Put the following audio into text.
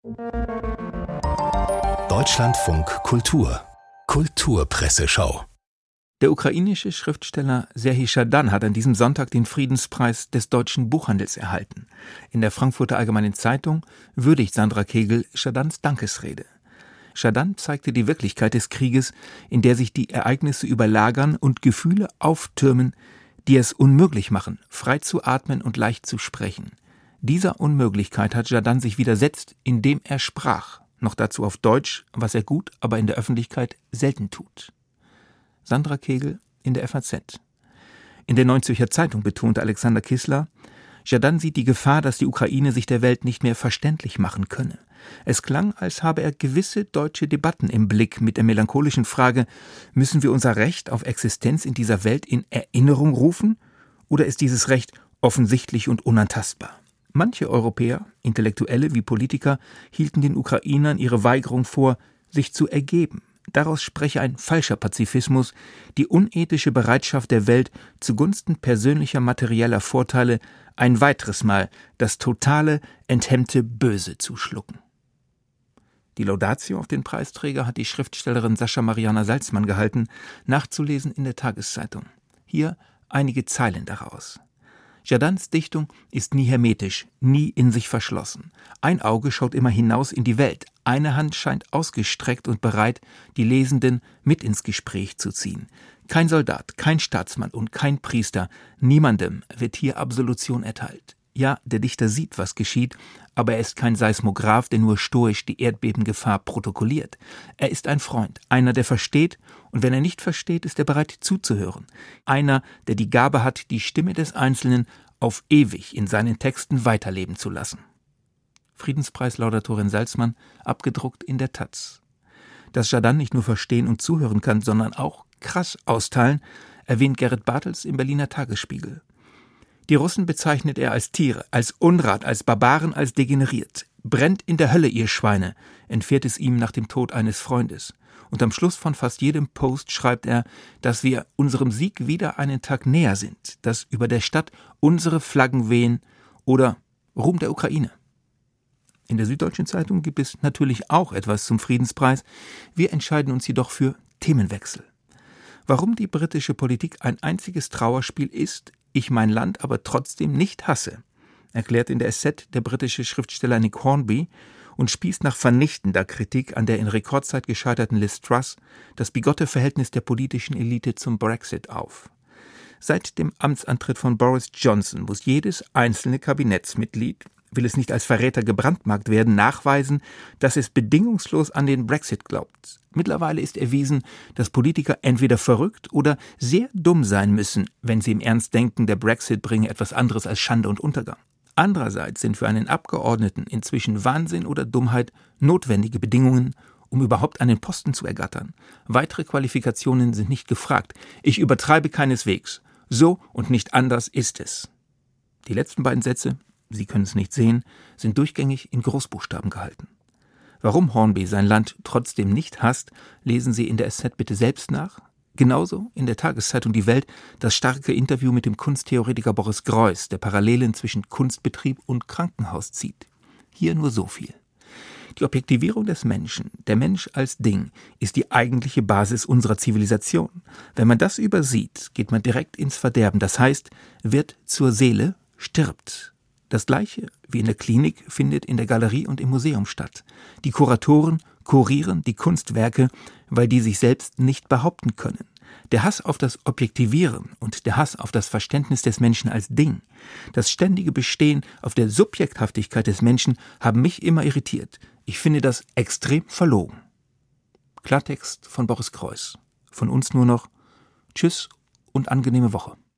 Deutschlandfunk Kultur Kulturpresseschau. Der ukrainische Schriftsteller Serhij Schadan hat an diesem Sonntag den Friedenspreis des deutschen Buchhandels erhalten. In der Frankfurter Allgemeinen Zeitung würdigt Sandra Kegel Schadans Dankesrede. Schadan zeigte die Wirklichkeit des Krieges, in der sich die Ereignisse überlagern und Gefühle auftürmen, die es unmöglich machen, frei zu atmen und leicht zu sprechen. Dieser Unmöglichkeit hat Schadan sich widersetzt, indem er sprach, noch dazu auf Deutsch, was er gut, aber in der Öffentlichkeit selten tut. Sandra Kegel in der FAZ. In der Neuen Zürcher Zeitung betonte Alexander Kissler, Schadan sieht die Gefahr, dass die Ukraine sich der Welt nicht mehr verständlich machen könne. Es klang, als habe er gewisse deutsche Debatten im Blick mit der melancholischen Frage, müssen wir unser Recht auf Existenz in dieser Welt in Erinnerung rufen, oder ist dieses Recht offensichtlich und unantastbar? Manche Europäer, Intellektuelle wie Politiker, hielten den Ukrainern ihre Weigerung vor, sich zu ergeben. Daraus spreche ein falscher Pazifismus, die unethische Bereitschaft der Welt, zugunsten persönlicher materieller Vorteile ein weiteres Mal das totale, enthemmte Böse zu schlucken. Die Laudatio auf den Preisträger hat die Schriftstellerin Sascha Mariana Salzmann gehalten, nachzulesen in der Tageszeitung. Hier einige Zeilen daraus. Schadans Dichtung ist nie hermetisch, nie in sich verschlossen. Ein Auge schaut immer hinaus in die Welt, eine Hand scheint ausgestreckt und bereit, die Lesenden mit ins Gespräch zu ziehen. Kein Soldat, kein Staatsmann und kein Priester, niemandem wird hier Absolution erteilt. Ja, der Dichter sieht, was geschieht, aber er ist kein Seismograph, der nur stoisch die Erdbebengefahr protokolliert. Er ist ein Freund, einer, der versteht, und wenn er nicht versteht, ist er bereit zuzuhören. Einer, der die Gabe hat, die Stimme des Einzelnen auf ewig in seinen Texten weiterleben zu lassen. Friedenspreis-Laudatorin Salzmann, abgedruckt in der Taz. Dass Schadan nicht nur verstehen und zuhören kann, sondern auch krass austeilen, erwähnt Gerrit Bartels im Berliner Tagesspiegel. Die Russen bezeichnet er als Tiere, als Unrat, als Barbaren, als degeneriert. Brennt in der Hölle, ihr Schweine, entfährt es ihm nach dem Tod eines Freundes. Und am Schluss von fast jedem Post schreibt er, dass wir unserem Sieg wieder einen Tag näher sind, dass über der Stadt unsere Flaggen wehen oder Ruhm der Ukraine. In der Süddeutschen Zeitung gibt es natürlich auch etwas zum Friedenspreis. Wir entscheiden uns jedoch für Themenwechsel. Warum die britische Politik ein einziges Trauerspiel ist, ich mein Land aber trotzdem nicht hasse, erklärt in der SZ der britische Schriftsteller Nick Hornby und spießt nach vernichtender Kritik an der in Rekordzeit gescheiterten Liz Truss das bigotte Verhältnis der politischen Elite zum Brexit auf. Seit dem Amtsantritt von Boris Johnson muss jedes einzelne Kabinettsmitglied, will es nicht als Verräter gebrandmarkt werden, nachweisen, dass es bedingungslos an den Brexit glaubt. Mittlerweile ist erwiesen, dass Politiker entweder verrückt oder sehr dumm sein müssen, wenn sie im Ernst denken, der Brexit bringe etwas anderes als Schande und Untergang. Andererseits sind für einen Abgeordneten inzwischen Wahnsinn oder Dummheit notwendige Bedingungen, um überhaupt einen Posten zu ergattern. Weitere Qualifikationen sind nicht gefragt. Ich übertreibe keineswegs. So und nicht anders ist es. Die letzten beiden Sätze, Sie können es nicht sehen, sind durchgängig in Großbuchstaben gehalten. Warum Hornby sein Land trotzdem nicht hasst, lesen Sie in der SZ bitte selbst nach. Genauso in der Tageszeitung Die Welt das starke Interview mit dem Kunsttheoretiker Boris Greuß, der Parallelen zwischen Kunstbetrieb und Krankenhaus zieht. Hier nur so viel. Die Objektivierung des Menschen, der Mensch als Ding, ist die eigentliche Basis unserer Zivilisation. Wenn man das übersieht, geht man direkt ins Verderben, das heißt, wird zur Seele, stirbt. Das Gleiche wie in der Klinik findet in der Galerie und im Museum statt. Die Kuratoren kurieren die Kunstwerke, weil die sich selbst nicht behaupten können. Der Hass auf das Objektivieren und der Hass auf das Verständnis des Menschen als Ding, das ständige Bestehen auf der Subjekthaftigkeit des Menschen haben mich immer irritiert. Ich finde das extrem verlogen. Klartext von Boris Greuß. Von uns nur noch Tschüss und angenehme Woche.